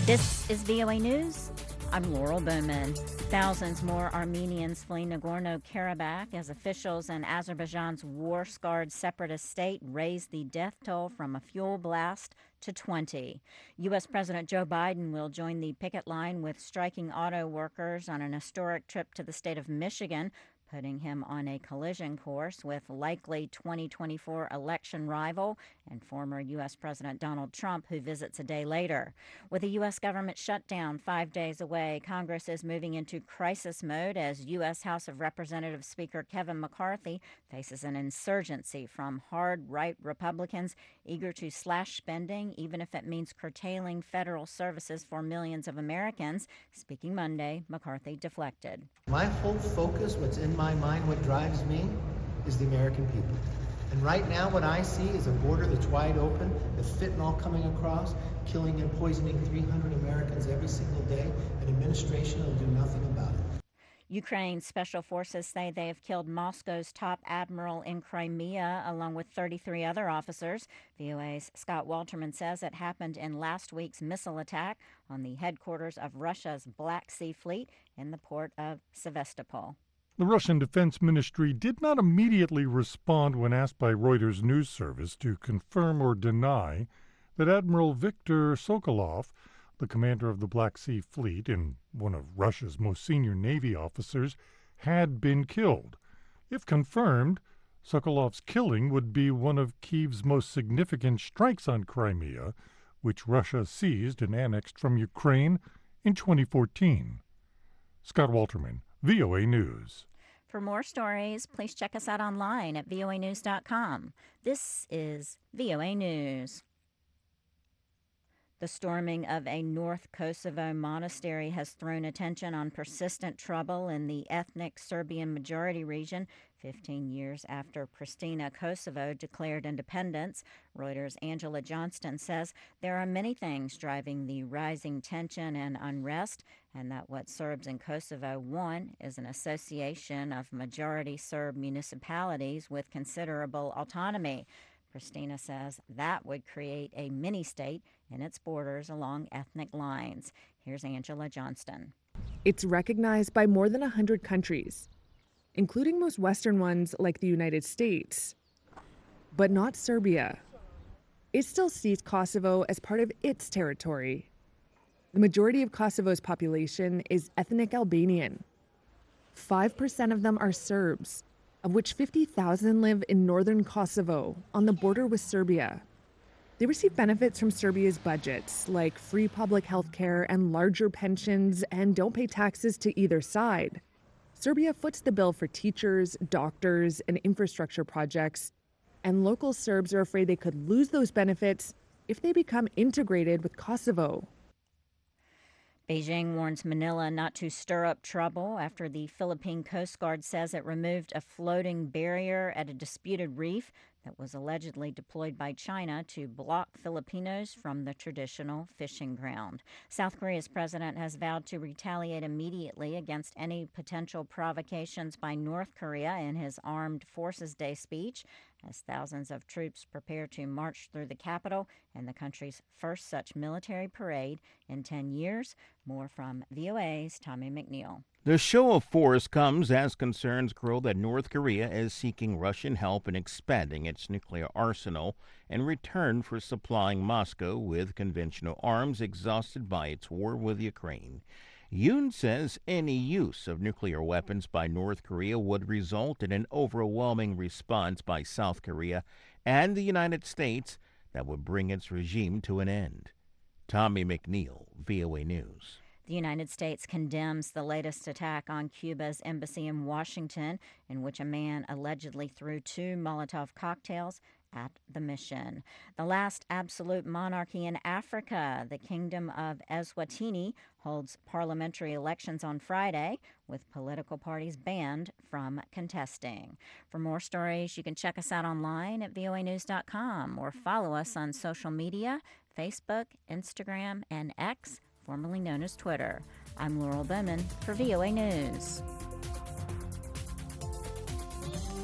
This is VOA News. I'm Laurel Bowman. Thousands more Armenians flee Nagorno-Karabakh as officials in Azerbaijan's war-scarred separatist state raise the death toll from a fuel blast to 20. U.S. President Joe Biden will join the picket line with striking auto workers on an historic trip to the state of Michigan, putting him on a collision course with likely 2024 election rival and former U.S. President Donald Trump, who visits a day later. With the U.S. government shutdown 5 days away, Congress is moving into crisis mode as U.S. House of Representatives Speaker Kevin McCarthy faces an insurgency from hard right Republicans eager to slash spending, even if it means curtailing federal services for millions of Americans. Speaking Monday, McCarthy deflected. My whole focus, what's in my mind, what drives me, is the American people. And right now what I see is a border that's wide open, the fentanyl coming across, killing and poisoning 300 Americans every single day. An administration will do nothing about it. Ukraine's special forces say they have killed Moscow's top admiral in Crimea, along with 33 other officers. VOA's Scott Walterman says it happened in last week's missile attack on the headquarters of Russia's Black Sea Fleet in the port of Sevastopol. The Russian Defense Ministry did not immediately respond when asked by Reuters news service to confirm or deny that Admiral Viktor Sokolov, the commander of the Black Sea Fleet and one of Russia's most senior Navy officers, had been killed. If confirmed, Sokolov's killing would be one of Kyiv's most significant strikes on Crimea, which Russia seized and annexed from Ukraine in 2014. Scott Walterman, VOA News. For more stories, please check us out online at voanews.com. This is VOA News. The storming of a North Kosovo monastery has thrown attention on persistent trouble in the ethnic Serbian majority region 15 years after Pristina, Kosovo declared independence. Reuters' Angela Johnston says there are many things driving the rising tension and unrest, and that what Serbs in Kosovo want is an association of majority Serb municipalities with considerable autonomy. Pristina says that would create a mini-state in its borders along ethnic lines. Here's Angela Johnston. It's recognized by more than 100 countries, including most Western ones like the United States, but not Serbia. It still sees Kosovo as part of its territory. The majority of Kosovo's population is ethnic Albanian. 5% of them are Serbs, of which 50,000 live in northern Kosovo on the border with Serbia. They receive benefits from Serbia's budgets, like free public health care and larger pensions, and don't pay taxes to either side. Serbia foots the bill for teachers, doctors, and infrastructure projects, and local Serbs are afraid they could lose those benefits if they become integrated with Kosovo. Beijing warns Manila not to stir up trouble after the Philippine Coast Guard says it removed a floating barrier at a disputed reef that was allegedly deployed by China to block Filipinos from the traditional fishing ground. South Korea's president has vowed to retaliate immediately against any potential provocations by North Korea in his Armed Forces Day speech, as thousands of troops prepare to march through the capital in the country's first such military parade in 10 years. More from VOA's Tommy McNeil. The show of force comes as concerns grow that North Korea is seeking Russian help in expanding its nuclear arsenal in return for supplying Moscow with conventional arms exhausted by its war with Ukraine. Yoon says any use of nuclear weapons by North Korea would result in an overwhelming response by South Korea and the United States that would bring its regime to an end. Tommy McNeil, VOA News. The United States condemns the latest attack on Cuba's embassy in Washington, in which a man allegedly threw 2 Molotov cocktails at the mission. The last absolute monarchy in Africa, the Kingdom of Eswatini, holds parliamentary elections on Friday, with political parties banned from contesting. For more stories, you can check us out online at voanews.com or follow us on social media, Facebook, Instagram, and X, formerly known as Twitter. I'm Laurel Bowman for VOA News.